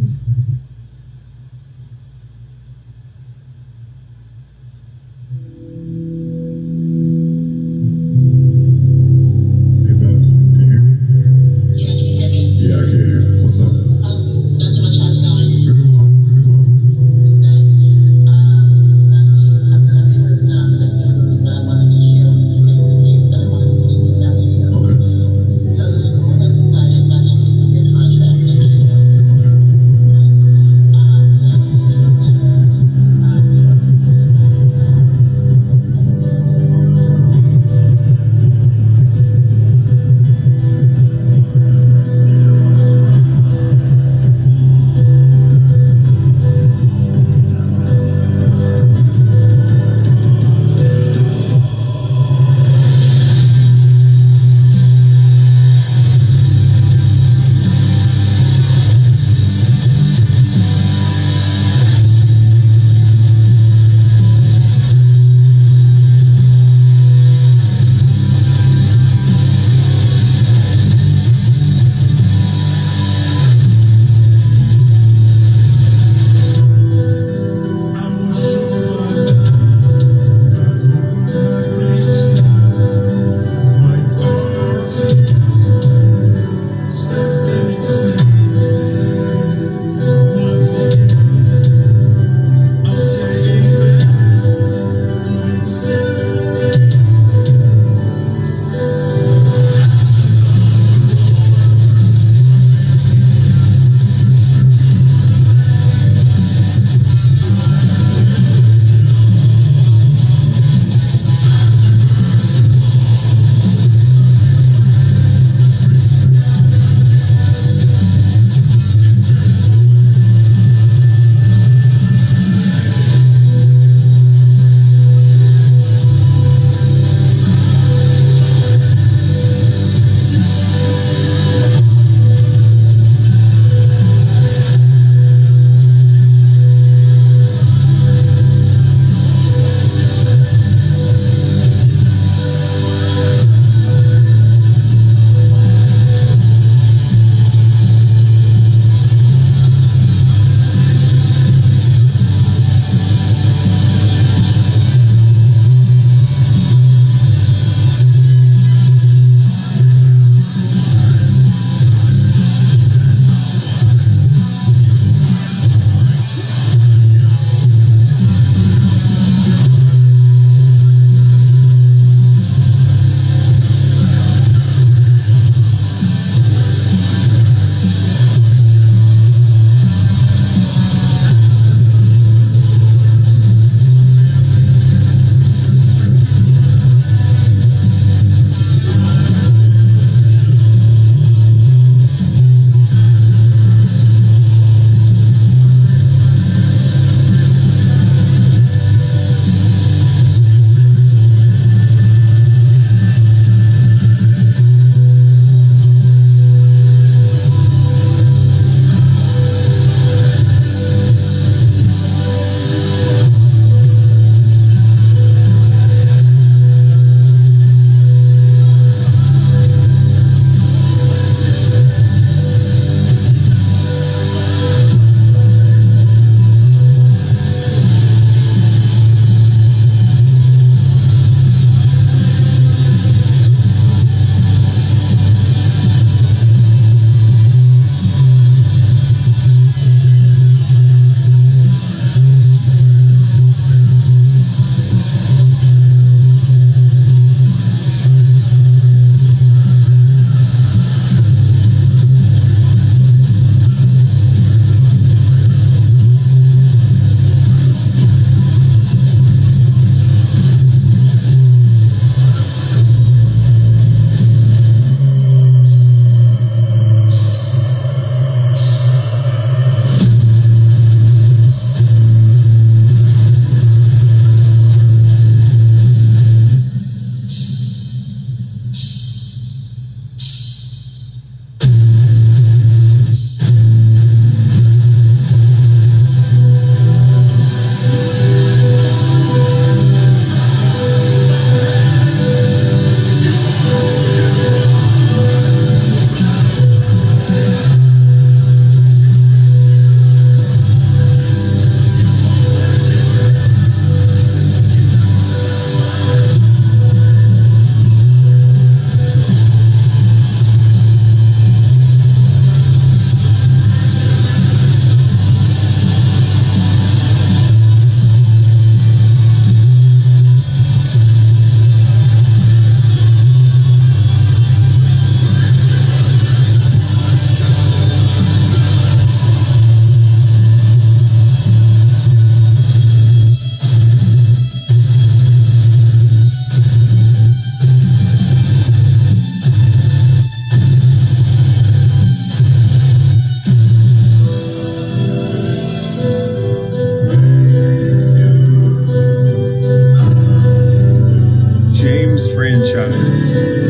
things. Hey, Beth, can you hear me? Yeah, can you hear me? Yeah, I can hear you. What's up? Not too much. How's it going? Pretty well, pretty well. It's good. Santi, I've been working on good news, but I wanted to share with you basic things that I wanted to get out to you. Okay. So the school has decided not to renew your contract next year. Okay. franchise.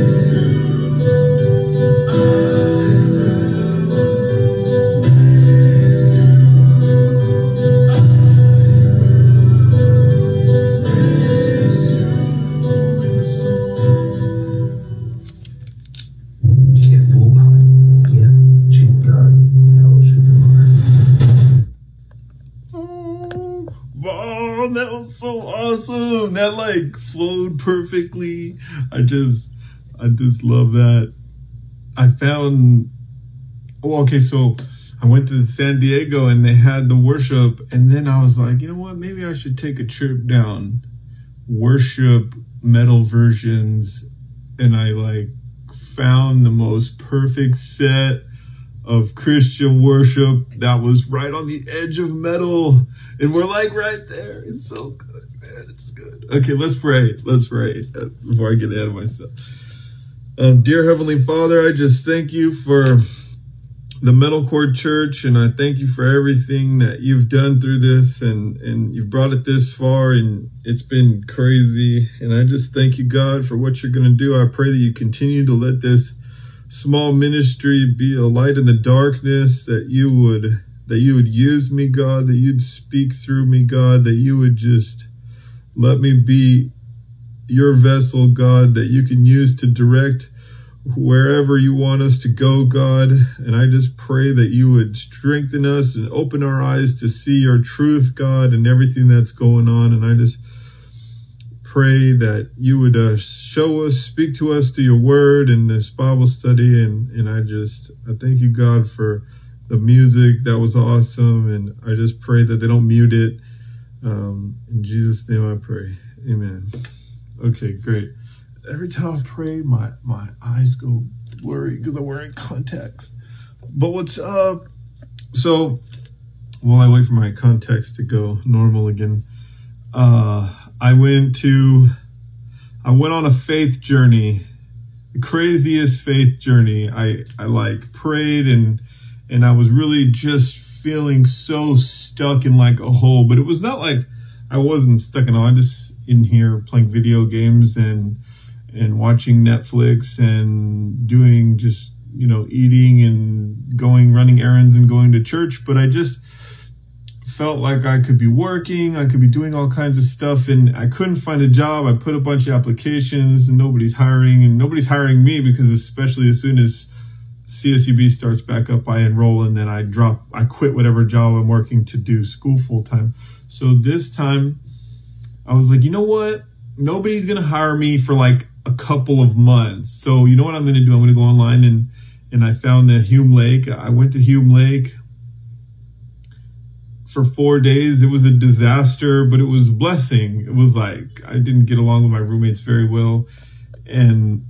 Oh, that was so awesome. That like flowed perfectly. I just love that. I found, well, okay, so I went to San Diego and they had the worship, and then I was like, you know what, maybe I should take a trip down worship metal versions, and I like found the most perfect set of Christian worship that was right on the edge of metal, and we're like right there. It's so good, man. It's good. Okay, let's pray before I get ahead of myself. Dear Heavenly Father, I just thank you for the Metalcore Church, and I thank you for everything that you've done through this, and you've brought it this far, and it's been crazy. And I just thank you, God, for what you're going to do. I pray that you continue to let this small ministry be a light in the darkness, that you would use me, God, that you'd speak through me, God, that you would just let me be your vessel, God, that you can use to direct wherever you want us to go, God. And I just pray that you would strengthen us and open our eyes to see your truth, God, and everything that's going on. And I just pray that you would show us, speak to us through your word and this Bible study. And I thank you, God, for the music. That was awesome. And I just pray that they don't mute it. In Jesus' name I pray. Amen. Okay, great. Every time I pray, my eyes go blurry because I'm wearing contacts. But what's up? So while I wait for my contacts to go normal again, I went on a faith journey, the craziest faith journey. I like prayed and I was really just feeling so stuck in like a hole, but it was not like I wasn't stuck in a hole. I'm just in here playing video games and watching Netflix and doing just, eating and running errands and going to church. But I just felt like I could be working, I could be doing all kinds of stuff, and I couldn't find a job. I put a bunch of applications and nobody's hiring me, because especially as soon as CSUB starts back up, I enroll and then I quit whatever job I'm working to do school full time. So this time I was like, you know what? Nobody's going to hire me for like a couple of months. So you know what I'm going to do? I'm going to go online and I found the Hume Lake. I went to Hume Lake for 4 days. It was a disaster, but it was a blessing. It was like, I didn't get along with my roommates very well. And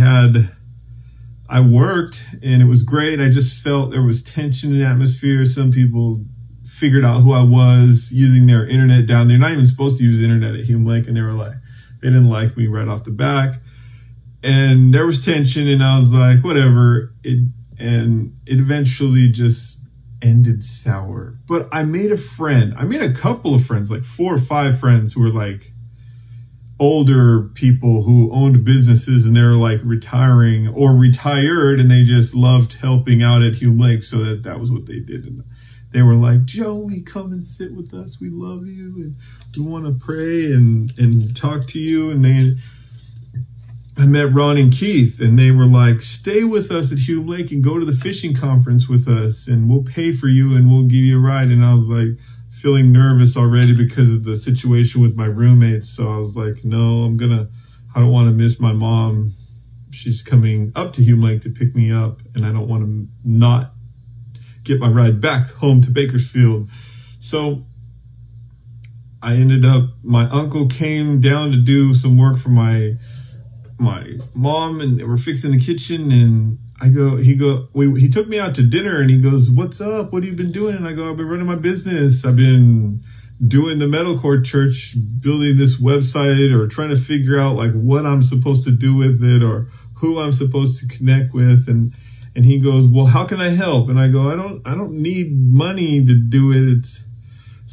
I worked and it was great. I just felt there was tension in the atmosphere. Some people figured out who I was using their internet down there. Not even supposed to use internet at Hume Lake. And they didn't like me right off the back. And there was tension, and I was like, whatever. And it eventually just ended sour. But I made a friend. I made a couple of friends, like 4 or 5 friends who were like older people who owned businesses, and they were like retiring or retired, and they just loved helping out at Hume Lake. So that was what they did. And they were like, Joey, come and sit with us. We love you, and we want to pray and talk to you. And I met Ron and Keith, and they were like, stay with us at Hume Lake and go to the fishing conference with us, and we'll pay for you and we'll give you a ride. And I was like feeling nervous already because of the situation with my roommates. So I was like, no, I don't want to miss my mom. She's coming up to Hume Lake to pick me up, and I don't want to not get my ride back home to Bakersfield. So I ended up, my uncle came down to do some work for my mom, and we're fixing the kitchen, and he took me out to dinner, and he goes, what's up? What have you been doing? And I go, I've been running my business. I've been doing the Metalcore Church, building this website, or trying to figure out like what I'm supposed to do with it, or who I'm supposed to connect with. And he goes, well, how can I help? And I go, I don't need money to do it.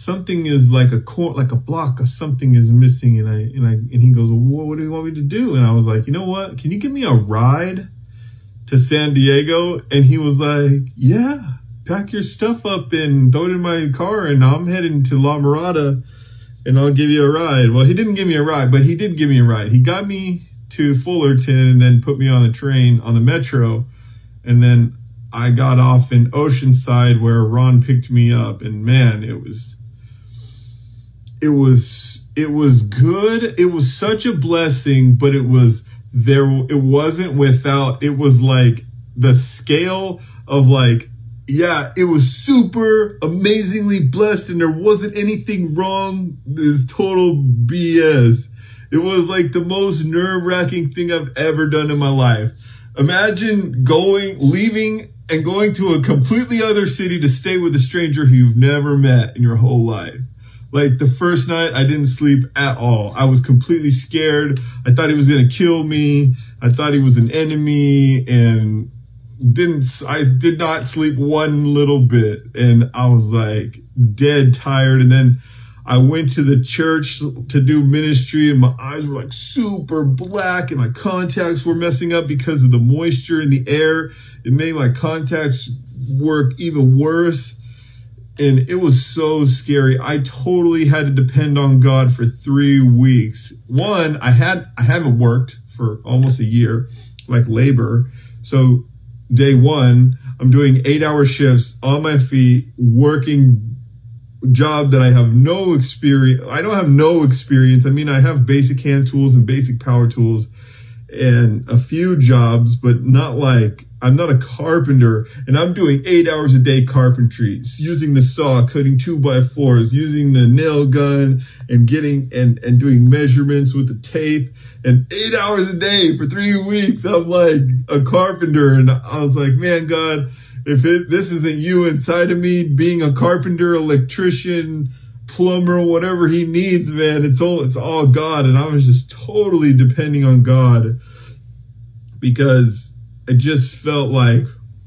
something is like a block or something is missing. And he goes, well, what do you want me to do? And I was like, you know what? Can you give me a ride to San Diego? And he was like, yeah, pack your stuff up and throw it in my car. And I'm heading to La Mirada and I'll give you a ride. Well, he didn't give me a ride, but he did give me a ride. He got me to Fullerton and then put me on a train on the metro. And then I got off in Oceanside where Ron picked me up. And man, it was good. It was such a blessing, but it wasn't without, it was like the scale of like, yeah, it was super amazingly blessed and there wasn't anything wrong. This total BS. It was like the most nerve-wracking thing I've ever done in my life. Imagine leaving and going to a completely other city to stay with a stranger who you've never met in your whole life. Like the first night, I didn't sleep at all. I was completely scared. I thought he was going to kill me. I thought he was an enemy and I did not sleep one little bit. And I was like dead tired. And then I went to the church to do ministry and my eyes were like super black and my contacts were messing up because of the moisture in the air. It made my contacts work even worse. And it was so scary. I totally had to depend on God for 3 weeks. One, I haven't worked for almost a year, like labor. So day one, I'm doing 8-hour shifts on my feet, working job that I have no experience. I don't have no experience. I mean, I have basic hand tools and basic power tools and a few jobs, but not like, I'm not a carpenter and I'm doing 8 hours a day carpentry, using the saw, cutting 2x4s, using the nail gun and getting and doing measurements with the tape, and 8 hours a day for 3 weeks. I'm like a carpenter. And I was like, man, God, if this isn't you inside of me being a carpenter, electrician, plumber, whatever he needs, man, it's all God. And I was just totally depending on God because I just felt like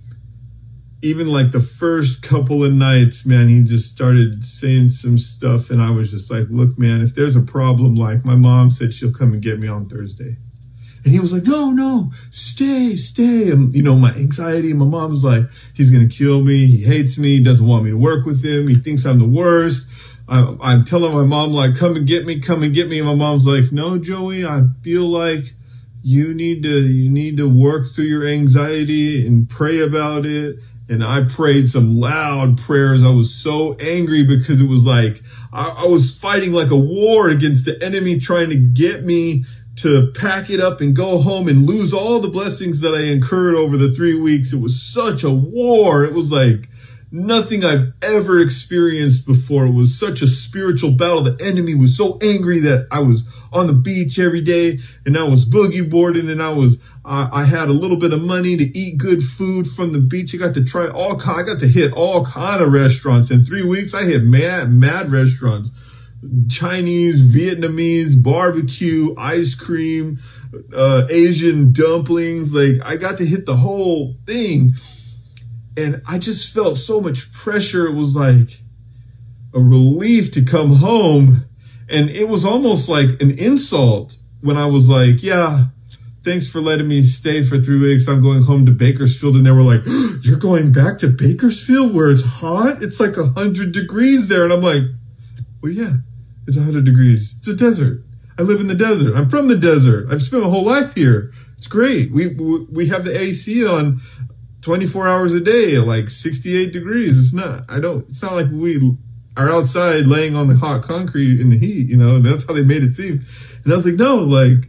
even like the first couple of nights, man, he just started saying some stuff. And I was just like, look, man, if there's a problem, like my mom said, she'll come and get me on Thursday. And he was like, no, stay. And, you know, my anxiety, my mom's like, he's going to kill me. He hates me. He doesn't want me to work with him. He thinks I'm the worst. I'm telling my mom, like, come and get me. And my mom's like, no, Joey, I feel like you need to work through your anxiety and pray about it. And I prayed some loud prayers. I was so angry because it was like, I was fighting like a war against the enemy trying to get me to pack it up and go home and lose all the blessings that I incurred over the 3 weeks. It was such a war. It was like nothing I've ever experienced before. It was such a spiritual battle. The enemy was so angry that I was on the beach every day and I was boogie boarding and I had a little bit of money to eat good food from the beach. I got to hit all kind of restaurants. In 3 weeks, I hit mad restaurants. Chinese, Vietnamese, barbecue, ice cream, Asian dumplings. Like I got to hit the whole thing. And I just felt so much pressure. It was like a relief to come home. And it was almost like an insult when I was like, yeah, thanks for letting me stay for 3 weeks. I'm going home to Bakersfield. And they were like, you're going back to Bakersfield where it's hot? It's like 100 degrees there. And I'm like, well, yeah, it's 100 degrees. It's a desert. I live in the desert. I'm from the desert. I've spent my whole life here. It's great. We have the AC on 24 hours a day at like 68 degrees. It's not like we are outside laying on the hot concrete in the heat, you know, and that's how they made it seem. And I was like, no, like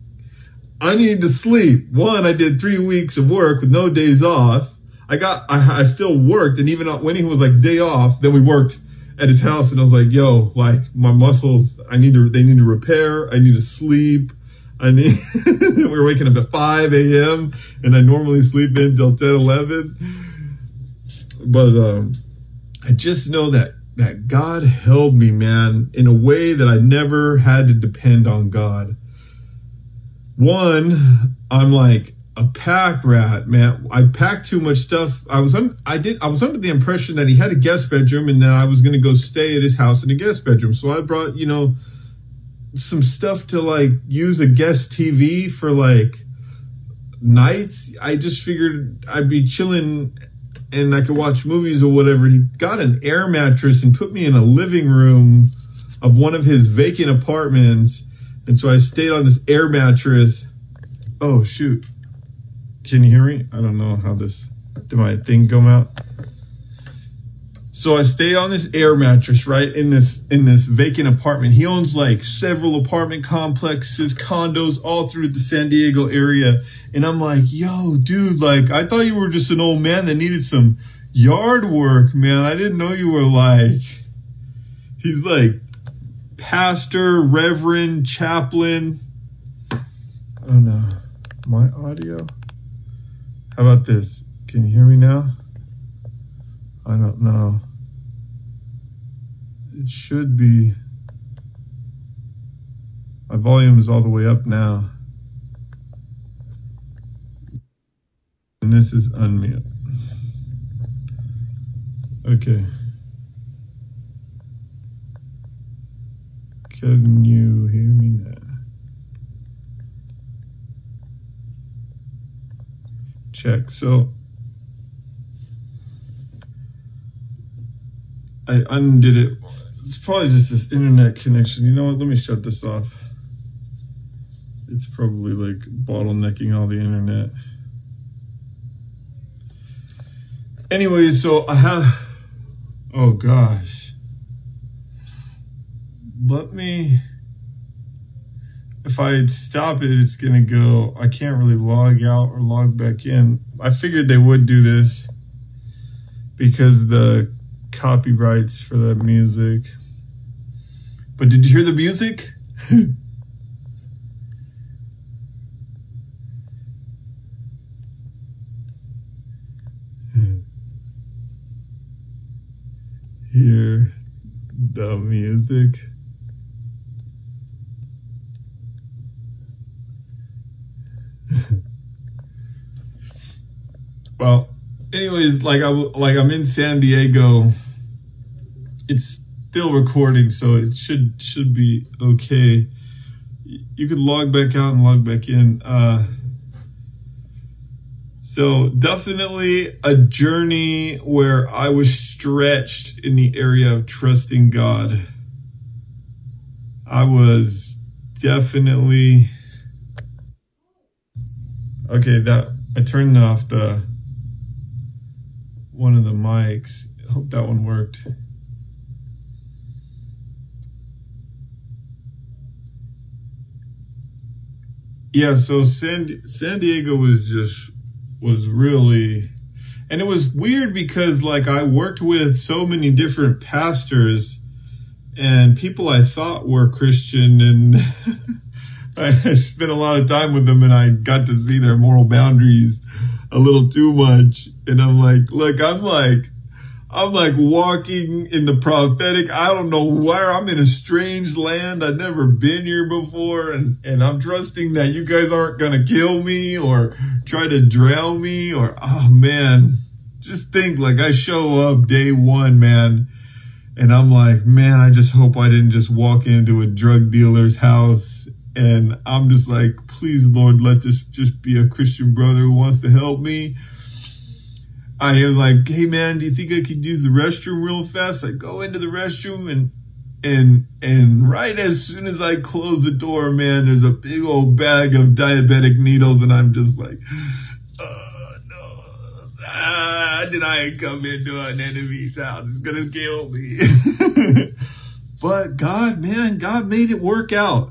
I needed to sleep. One, I did 3 weeks of work with no days off. I still worked. And even when he was like day off, then we worked at his house and I was like, yo, like my muscles, they need to repair. I need to sleep. we were waking up at 5 a.m. and I normally sleep in till 10, 11. But I just know that God held me, man, in a way that I never had to depend on God. One, I'm like, a pack rat, man. I packed too much stuff. I was under the impression that he had a guest bedroom and then I was going to go stay at his house in a guest bedroom. So I brought, you know, some stuff to like use a guest TV for like nights. I just figured I'd be chilling and I could watch movies or whatever. He got an air mattress and put me in a living room of one of his vacant apartments. And so I stayed on this air mattress. Oh, shoot. Can you hear me? I don't know how this, did my thing come out? So I stay on this air mattress, right, in this vacant apartment. He owns like several apartment complexes, condos all through the San Diego area. And I'm like, yo, dude, like, I thought you were just an old man that needed some yard work, man. I didn't know you were like, he's like pastor, reverend, chaplain. Oh no, my audio. How about this? Can you hear me now? I don't know. It should be. My volume is all the way up now. And this is unmute. Okay. Can you hear me now? Check. So I undid it. It's probably just this internet connection. You know what? Let me shut this off. It's probably like bottlenecking all the internet. Anyway, so I have, oh gosh. Let me, if I stop it, it's gonna go, I can't really log out or log back in. I figured they would do this because the copyrights for that music. But did you hear the music? Hear the music. Well, anyways, I'm in San Diego. It's still recording, so it should be okay. You could log back out and log back in. So definitely a journey where I was stretched in the area of trusting God. I was definitely, okay, that I turned off one of the mics. I hope that one worked. Yeah, so San Diego was really, and it was weird because like I worked with so many different pastors and people I thought were Christian, and I spent a lot of time with them and I got to see their moral boundaries a little too much. And I'm like, look, I'm like walking in the prophetic. I don't know where I'm in a strange land. I've never been here before. And I'm trusting that you guys aren't going to kill me or try to drown me or, oh man, just think like I show up day one, man. And I'm like, man, I just hope I didn't just walk into a drug dealer's house. And I'm just like, please, Lord, let this just be a Christian brother who wants to help me. I was like, hey man, do you think I could use the restroom real fast? I go into the restroom and right as soon as I close the door, man, there's a big old bag of diabetic needles and I'm just like, oh no, did I come into an enemy's house? It's gonna kill me. But God, man, God made it work out.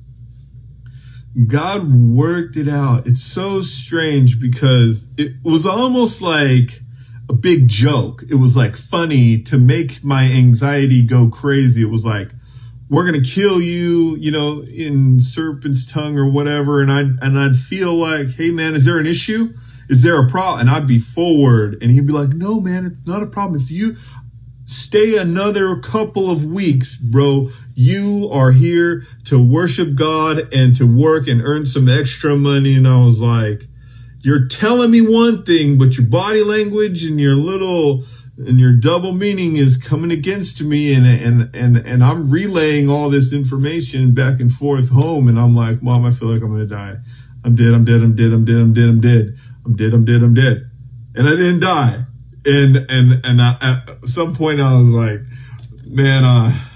God worked it out. It's so strange because it was almost like a big joke. It was like funny to make my anxiety go crazy. It was like, we're going to kill you, you know, in serpent's tongue or whatever. And I'd feel like, hey man, is there an issue? Is there a problem? And I'd be forward and he'd be like, no man, it's not a problem. If you stay another couple of weeks, bro, you are here to worship God and to work and earn some extra money. And I was like, you're telling me one thing, but your body language and your double meaning is coming against me, and I'm relaying all this information back and forth home, and I'm like, Mom, I feel like I'm gonna die. I'm dead, I'm dead, I'm dead, I'm dead, I'm dead, I'm dead. I'm dead, I'm dead, I'm dead. And I didn't die. And at some point I was like, man,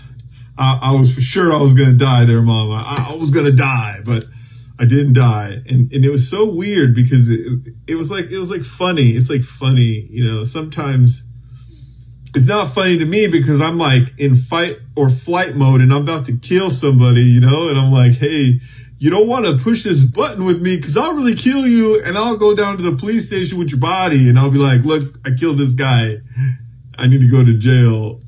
I was for sure I was gonna die there, Mom. I was gonna die, but I didn't die. And it was so weird because it was like funny. It's like funny, you know, sometimes it's not funny to me because I'm like in fight or flight mode and I'm about to kill somebody, you know, and I'm like, hey, you don't want to push this button with me because I'll really kill you, and I'll go down to the police station with your body and I'll be like, look, I killed this guy. I need to go to jail.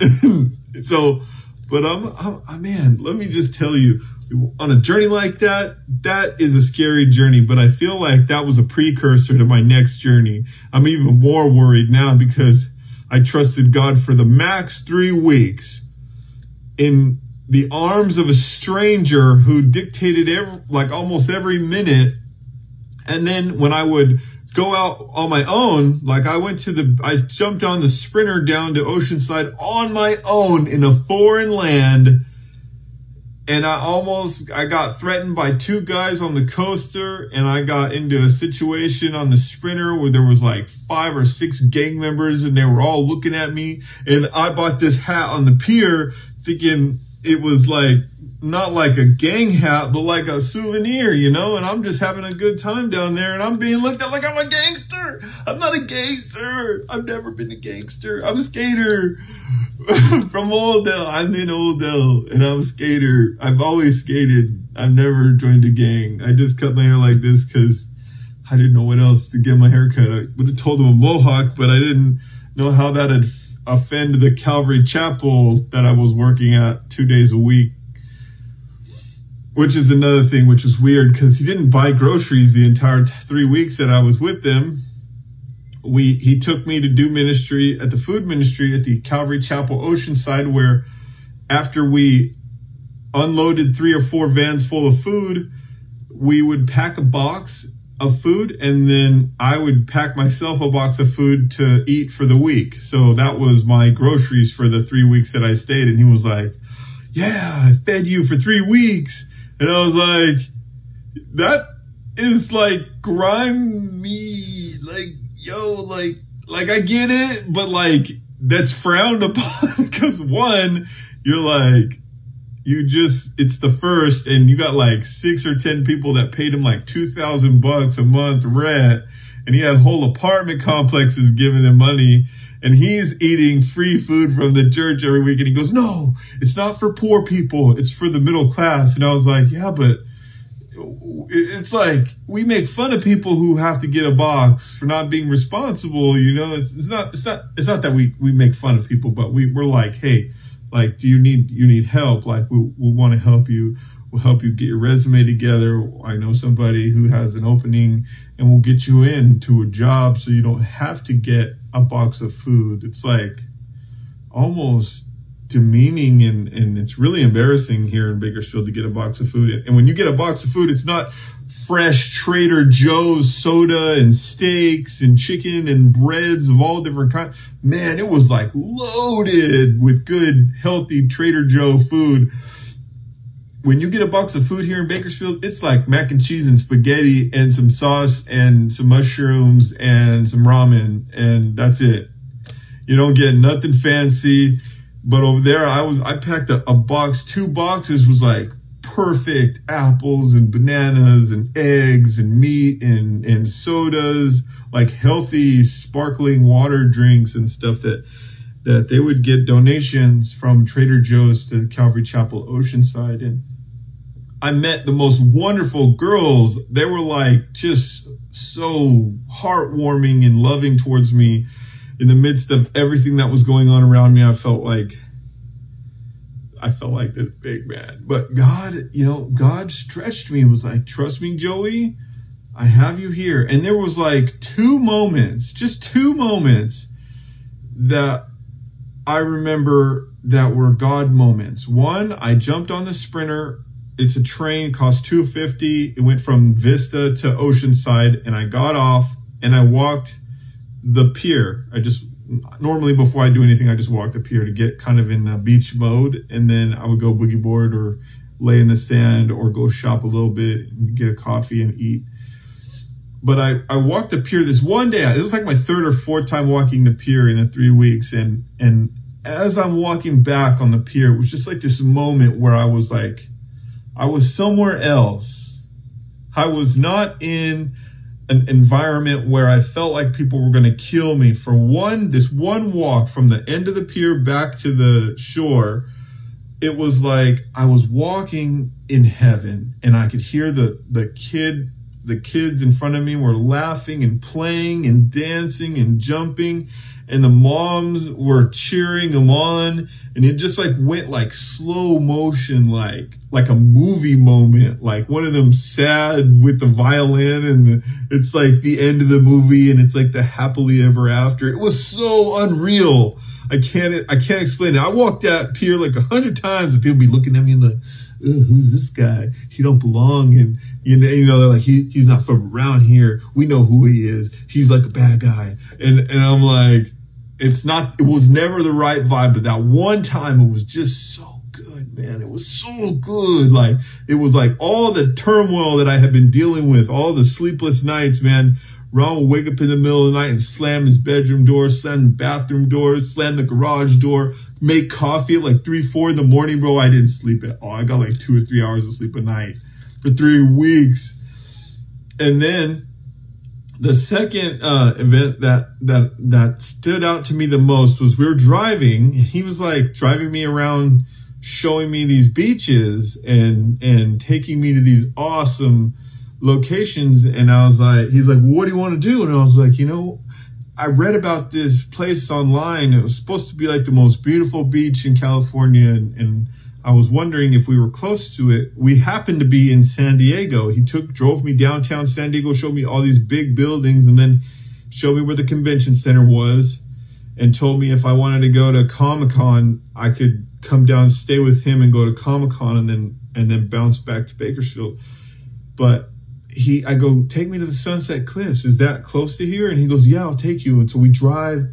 So, but man, let me just tell you, on a journey like that, that is a scary journey, but I feel like that was a precursor to my next journey. I'm even more worried now because I trusted God for the max 3 weeks in the arms of a stranger who dictated almost every minute. And then when I would go out on my own, like I jumped on the Sprinter down to Oceanside on my own in a foreign land. And I got threatened by 2 guys on the coaster, and I got into a situation on the Sprinter where there was like 5 or 6 gang members and they were all looking at me. And I bought this hat on the pier thinking it was like, not like a gang hat, but like a souvenir, you know, and I'm just having a good time down there and I'm being looked at like I'm a gangster. I'm not a gangster. I've never been a gangster. I'm a skater from Oldell. I'm in Oldell and I'm a skater. I've always skated. I've never joined a gang. I just cut my hair like this because I didn't know what else to get my hair cut. I would have told him a mohawk, but I didn't know how that'd offend the Calvary Chapel that I was working at 2 days a week. Which is another thing, which was weird because he didn't buy groceries the entire 3 weeks that I was with him. He took me to do ministry at the food ministry at the Calvary Chapel Oceanside, where after we unloaded 3 or 4 vans full of food, we would pack a box of food and then I would pack myself a box of food to eat for the week. So that was my groceries for the 3 weeks that I stayed. And he was like, yeah, I fed you for 3 weeks. And I was like, that is like grimy, like, yo, like I get it, but like that's frowned upon because one, you're like, it's the first and you got like 6 or 10 people that paid him like $2,000 a month rent. And he has whole apartment complexes giving him money. And he's eating free food from the church every week. And he goes, no, it's not for poor people. It's for the middle class. And I was like, yeah, but it's like we make fun of people who have to get a box for not being responsible. You know, it's not that we make fun of people, but we're like, hey, like, do you need help? Like, we'll want to help you. We'll help you get your resume together. I know somebody who has an opening and we'll get you into a job so you don't have to get a box of food. It's like almost demeaning and it's really embarrassing here in Bakersfield to get a box of food. And when you get a box of food, it's not fresh Trader Joe's soda and steaks and chicken and breads of all different kinds. Man, it was like loaded with good, healthy Trader Joe food. When you get a box of food here in Bakersfield, it's like mac and cheese and spaghetti and some sauce and some mushrooms and some ramen, and that's it. You don't get nothing fancy. But over there, I packed a box. 2 boxes was like perfect apples and bananas and eggs and meat and sodas, like healthy sparkling water drinks and stuff that they would get donations from Trader Joe's to Calvary Chapel Oceanside. And I met the most wonderful girls. They were like just so heartwarming and loving towards me in the midst of everything that was going on around me. I felt like this big man. But God, God stretched me. It was like, trust me, Joey, I have you here. And there was like 2 moments, just 2 moments that I remember that were God moments. One, I jumped on the Sprinter it's a train, cost $2.50. It went from Vista to Oceanside, and I got off and I walked the pier. Normally before I do anything, I just walk the pier to get kind of in beach mode, and then I would go boogie board or lay in the sand or go shop a little bit and get a coffee and eat. But I walked the pier this one day. It was like my third or fourth time walking the pier in the 3 weeks. And as I'm walking back on the pier, it was just like this moment where I was somewhere else. I was not in an environment where I felt like people were going to kill me. For this one walk from the end of the pier back to the shore, it was like I was walking in heaven, and I could hear the kids in front of me were laughing and playing and dancing and jumping, and the moms were cheering them on, and it just like went like slow motion, like a movie moment, like one of them sad with the violin, and it's like the end of the movie, and it's like the happily ever after. It was so unreal. I can't explain it. I walked that pier like 100 times, and people be looking at me like, who's this guy? He don't belong. And you know, they're like, he's not from around here. We know who he is. He's like a bad guy. And I'm like, it was never the right vibe, but that one time it was just so good, man. It was so good. Like, it was like all the turmoil that I had been dealing with, all the sleepless nights, man. Ron would wake up in the middle of the night and slam his bedroom door, slam the bathroom doors, slam the garage door, make coffee at like 3, 4 in the morning, bro. I didn't sleep at all. I got like 2 or 3 hours of sleep a night for 3 weeks. And then the second event that stood out to me the most was we were driving. He was like driving me around, showing me these beaches and taking me to these awesome locations. And I was like, he's like, what do you want to do? And I was like, I read about this place online. It was supposed to be like the most beautiful beach in California. And I was wondering if we were close to it. We happened to be in San Diego. He drove me downtown San Diego, showed me all these big buildings, and then showed me where the convention center was, and told me if I wanted to go to Comic-Con, I could come down, stay with him, and go to Comic-Con, and then bounce back to Bakersfield. But I go, take me to the Sunset Cliffs. Is that close to here? And he goes, yeah, I'll take you. And so we drive,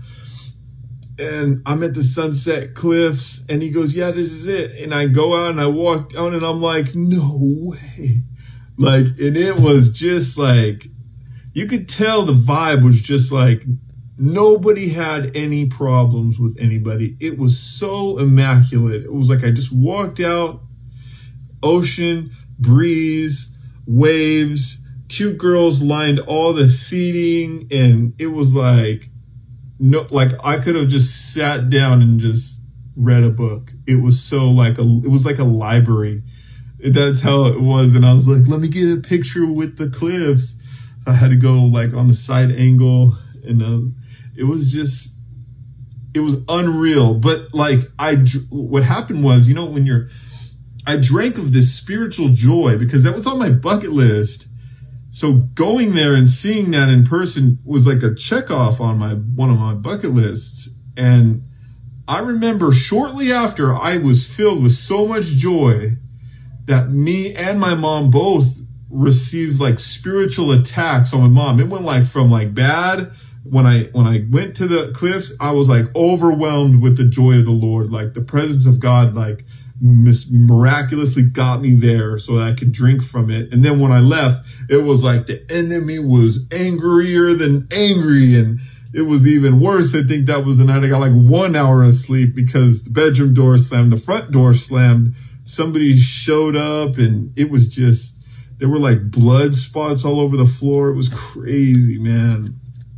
and I'm at the Sunset Cliffs, and he goes, yeah, this is it. And I go out and I walk down, and I'm like, no way. Like, and it was just like, you could tell the vibe was just like, nobody had any problems with anybody. It was so immaculate. It was like I just walked out, ocean, breeze, waves, cute girls lined all the seating, and it was like, no, like I could have just sat down and just read a book. It was so like it was like a library. That's how it was. And I was like, let me get a picture with the cliffs. So I had to go like on the side angle, and it was unreal. But like what happened was, I drank of this spiritual joy because that was on my bucket list. So going there and seeing that in person was like a check off on one of my bucket lists. And I remember shortly after, I was filled with so much joy that me and my mom both received like spiritual attacks on my mom. It went like from like bad. When I went to the cliffs, I was like overwhelmed with the joy of the Lord, like the presence of God, like miraculously got me there so that I could drink from it. And then when I left, it was like the enemy was angrier than angry, and it was even worse. I think that was the night I got like 1 hour of sleep because the bedroom door slammed, the front door slammed, somebody showed up, and it was just, there were like blood spots all over the floor. It was crazy, man.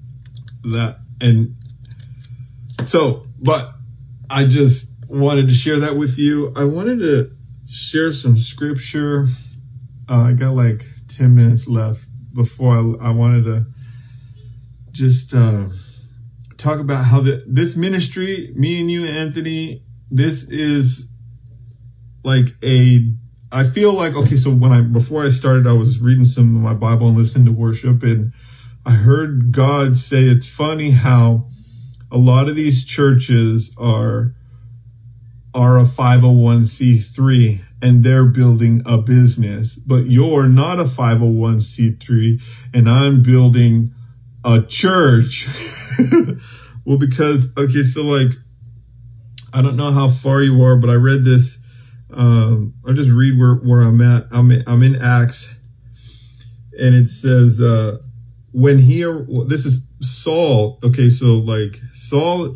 But I just wanted to share that with you. I wanted to share some scripture. I got like 10 minutes left before I wanted to just talk about how this ministry, me and you, Anthony, this is like I feel like, okay, so before I started, I was reading some of my Bible and listening to worship, and I heard God say, it's funny how a lot of these churches are a 501c3, and they're building a business, but you're not a 501c3 and I'm building a church. Well, because, okay, so like, I don't know how far you are, but I read this. I'll just read where I'm at. I'm in Acts, and it says, this is Saul. Okay, so like Saul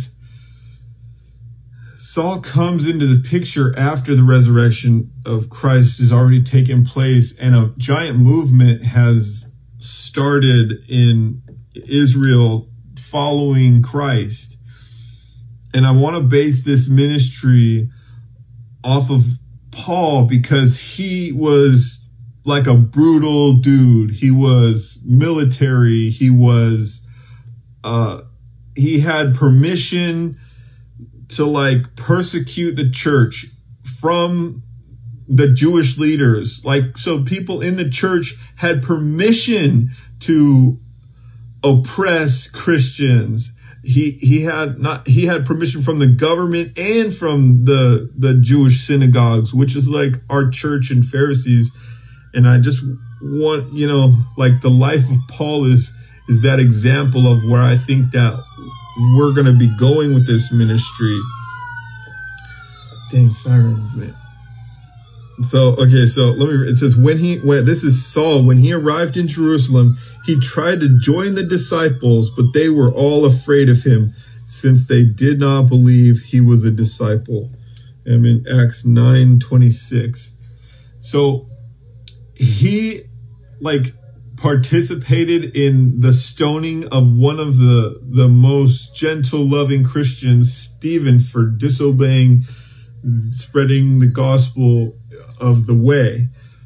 comes into the picture after the resurrection of Christ has already taken place, and a giant movement has started in Israel following Christ. And I want to base this ministry off of Paul because he was like a brutal dude. He was military. He had permission to like persecute the church from the Jewish leaders. Like, so people in the church had permission to oppress Christians. He had permission from the government and from the Jewish synagogues, which is like our church and Pharisees. And I just want, like the life of Paul is that example of where I think that we're going to be going with this ministry. Dang, sirens, man. So, okay, so it says, this is Saul, when he arrived in Jerusalem, he tried to join the disciples, but they were all afraid of him since they did not believe he was a disciple. I'm in Acts 9:26. So he like participated in the stoning of one of the most gentle, loving Christians, Stephen, for disobeying, spreading the gospel of the way.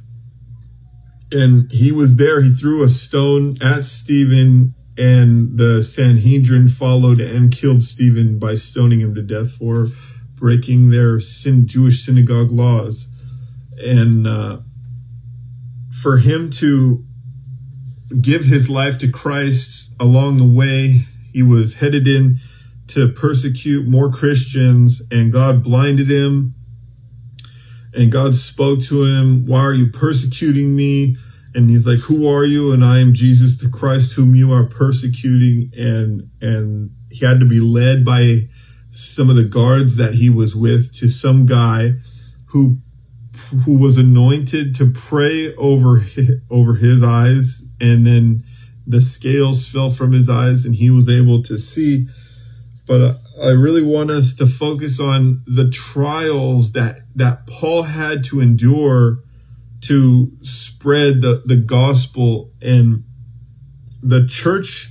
And he was there. He threw a stone at Stephen, and the Sanhedrin followed and killed Stephen by stoning him to death for breaking their Jewish synagogue laws. And for him to give his life to Christ along the way, he was headed in to persecute more Christians, and God blinded him. And God spoke to him, "Why are you persecuting me?" And he's like, "Who are you?" "And I am Jesus the Christ, whom you are persecuting." And he had to be led by some of the guards that he was with to some guy who was anointed to pray over his eyes. And then the scales fell from his eyes and he was able to see. But I really want us to focus on the trials that Paul had to endure to spread the gospel. And the church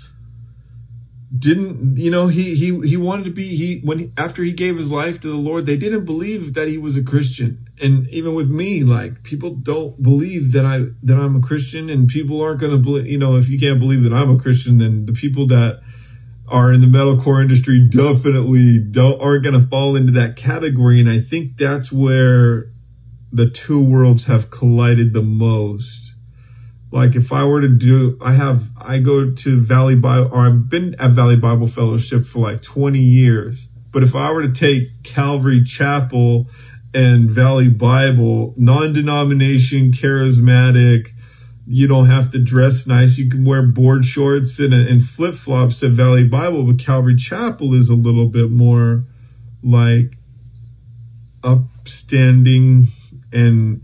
didn't, he wanted to be, after he gave his life to the Lord, they didn't believe that he was a Christian. And even with me, like, people don't believe that I'm a Christian, and people aren't going to believe, if you can't believe that I'm a Christian, then the people that are in the metalcore industry definitely aren't going to fall into that category. And I think that's where the two worlds have collided the most. Like, if I were to I go to Valley Bible, or I've been at Valley Bible Fellowship for like 20 years. But if I were to take Calvary Chapel and Valley Bible, non-denomination, charismatic, you don't have to dress nice. You can wear board shorts and flip-flops at Valley Bible, but Calvary Chapel is a little bit more like upstanding, and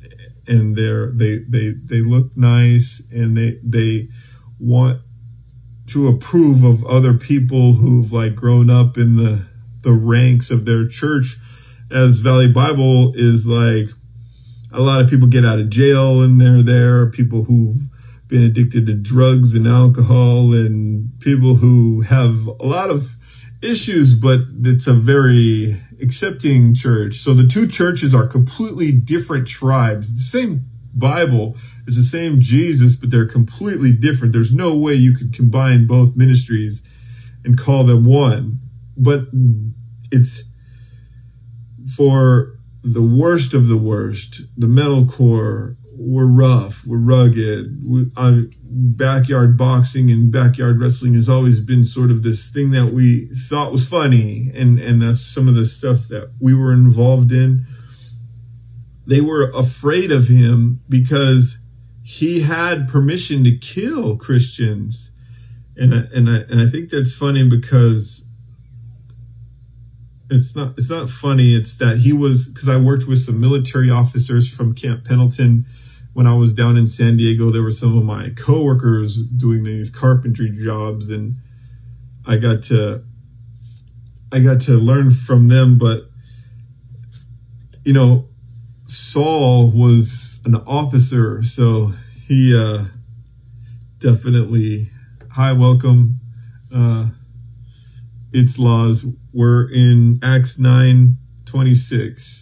they look nice, and they want to approve of other people who've like grown up in the ranks of their church. As Valley Bible is like, a lot of people get out of jail and they're there, people who've been addicted to drugs and alcohol, and people who have a lot of issues, but it's a very accepting church. So the two churches are completely different tribes. The same Bible, it's the same Jesus, but they're completely different. There's no way you could combine both ministries and call them one. But it's for the worst of the worst. The metalcore, we're rough, we're rugged. Backyard boxing and backyard wrestling has always been sort of this thing that we thought was funny, and that's some of the stuff that we were involved in. they were afraid of him because he had permission to kill Christians. And I think that's funny because it's not funny. It's that he was, because I worked with some military officers from Camp Pendleton when I was down in San Diego. There were some of my coworkers doing these carpentry jobs, and I got to learn from them. But you know, Saul was an officer, so he definitely, hi, welcome. It's laws. We're in Acts 9:26.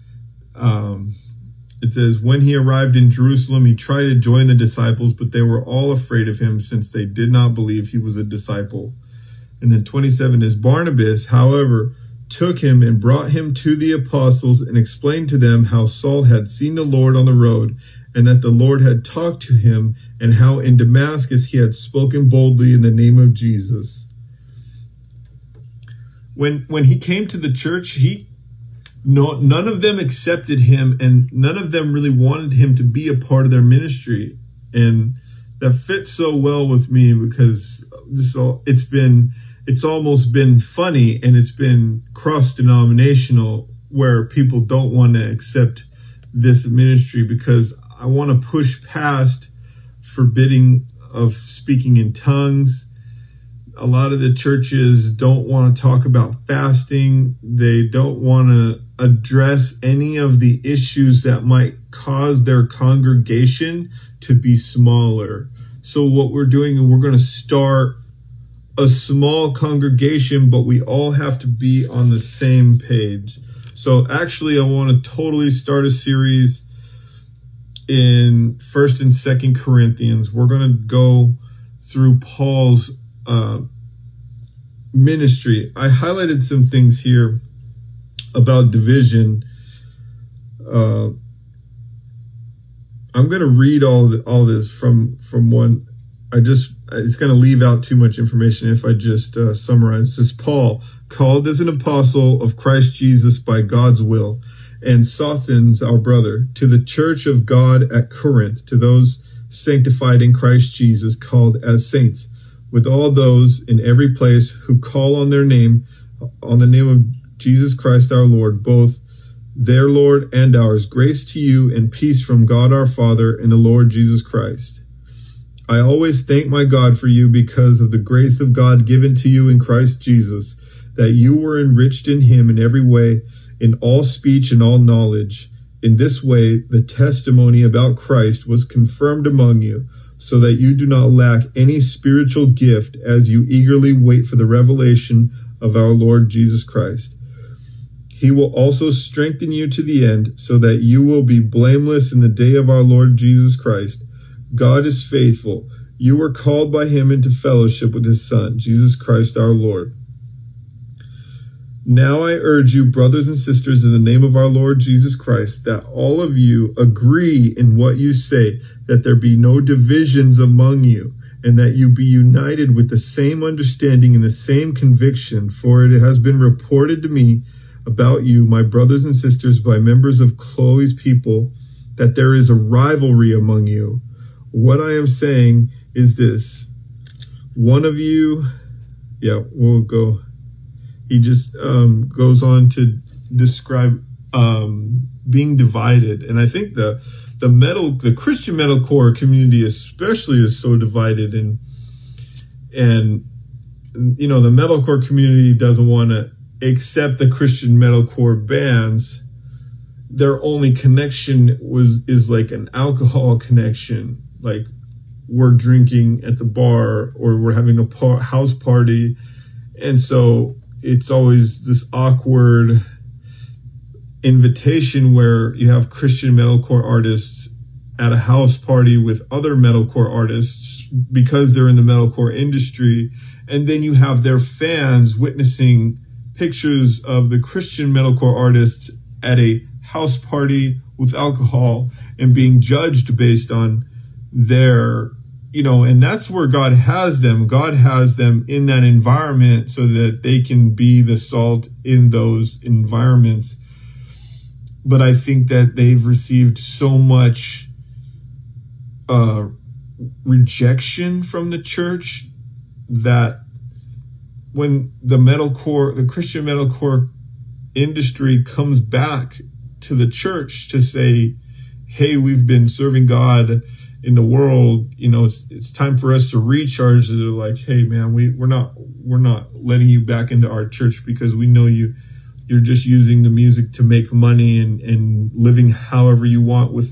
It says, when he arrived in Jerusalem, he tried to join the disciples, but they were all afraid of him since they did not believe he was a disciple. And then 27 is, Barnabas, however, took him and brought him to the apostles and explained to them how Saul had seen the Lord on the road and that the Lord had talked to him and how in Damascus he had spoken boldly in the name of Jesus. When he came to the church, none of them accepted him, and none of them really wanted him to be a part of their ministry. And that fits so well with me because it's almost been funny, and it's been cross-denominational where people don't want to accept this ministry because I want to push past forbidding of speaking in tongues. A lot of the churches don't want to talk about fasting. They don't want to address any of the issues that might cause their congregation to be smaller. So what we're doing, is we're going to start a small congregation, but we all have to be on the same page. So actually, I want to totally start a series in 1st and 2nd Corinthians. We're going to go through Paul's ministry. I highlighted some things here about division. I'm going to read all this from one. It's going to leave out too much information if I just summarize. This is Paul, called as an apostle of Christ Jesus by God's will, and Sosthenes, our brother, to the church of God at Corinth, to those sanctified in Christ Jesus, called as saints, with all those in every place who call on their name, on the name of Jesus Christ our Lord, both their Lord and ours. Grace to you and peace from God our Father and the Lord Jesus Christ. I always thank my God for you because of the grace of God given to you in Christ Jesus, that you were enriched in him in every way, in all speech and all knowledge. In this way, the testimony about Christ was confirmed among you, so that you do not lack any spiritual gift as you eagerly wait for the revelation of our Lord Jesus Christ. He will also strengthen you to the end, so that you will be blameless in the day of our Lord Jesus Christ. God is faithful. You were called by him into fellowship with his Son, Jesus Christ our Lord. Now I urge you, brothers and sisters, in the name of our Lord Jesus Christ, that all of you agree in what you say, that there be no divisions among you, and that you be united with the same understanding and the same conviction. For it has been reported to me about you, my brothers and sisters, by members of Chloe's people, that there is a rivalry among you. What I am saying is this. One of you, we'll go. He just goes on to describe being divided. And I think the Christian metalcore community especially is so divided. And you know, the metalcore community doesn't want to accept the Christian metalcore bands. Their only connection is like an alcohol connection. Like, we're drinking at the bar or we're having a house party. And so it's always this awkward invitation where you have Christian metalcore artists at a house party with other metalcore artists because they're in the metalcore industry. And then you have their fans witnessing pictures of the Christian metalcore artists at a house party with alcohol and being judged based on their, you know, and that's where God has them. God has them in that environment so that they can be the salt in those environments. but I think that they've received so much rejection from the church that when the Christian metalcore industry comes back to the church to say, hey, we've been serving God in the world, it's time for us to recharge. They're like, hey man, we're not letting you back into our church because we know you're just using the music to make money and living however you want with